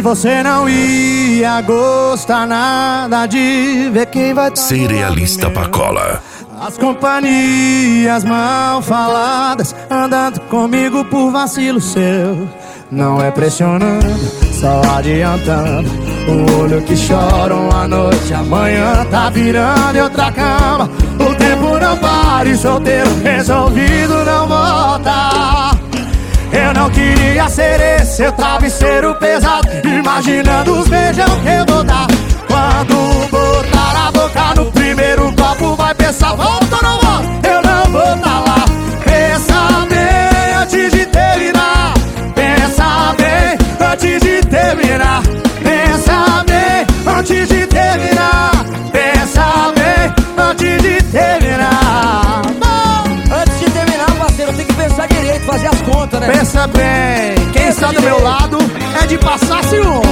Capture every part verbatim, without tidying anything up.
você não ia gostar nada de ver quem vai tá Cerealista Pacola. As companhias mal faladas andando comigo por vacilo seu. Não é pressionando, só adiantando. O olho que chora uma noite, amanhã tá virando em outra cama. O tempo não para e solteiro resolvido não volta. Eu não queria ser esse seu travesseiro pesado, imaginando os beijão que eu vou dar. Quando botar a boca no primeiro copo, vai pensar, volta ou não volta? Eu não vou tá lá. Pensa bem antes de terminar. Pensa bem antes de terminar. Pensa bem antes de terminar. Pensa bem antes de terminar. Antes de terminar, parceiro, tem que pensar direito, fazer as contas, né? Pensa bem, quem está do meu lado é de passar ciúme.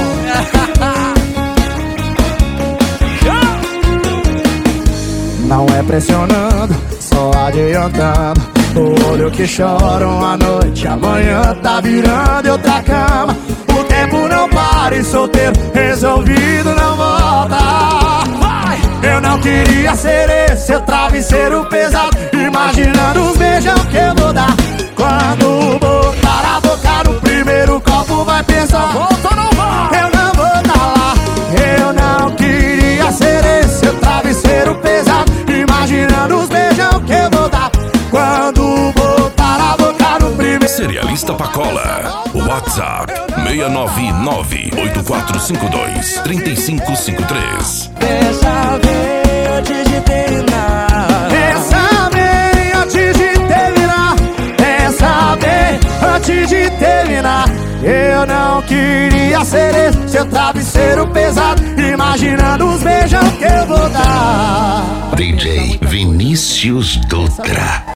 Não é pressionando, só adiantando. O olho que chora uma noite, amanhã tá virando em outra cama. O tempo não para e solteiro resolvido não volta. Eu não queria ser esse seu travesseiro pesado, imaginando os beijão que eu vou dar. Quando botar a boca no primeiro copo, vai pensar, volta ou não vai? Eu não vou tá lá. Eu não queria ser esse seu travesseiro pesado, imaginando os beijão que eu vou dar. Quando botar a boca no primeiro. Cerealista Pacola. WhatsApp seis nove nove, oito quatro cinco dois, três cinco cinco três. Pensa bem antes de terminar. Pensa bem antes de terminar. Pensa bem antes de terminar. Eu não queria ser esse seu travesseiro pesado, imaginando os beijão que eu vou dar. D J Vinícius Dutra.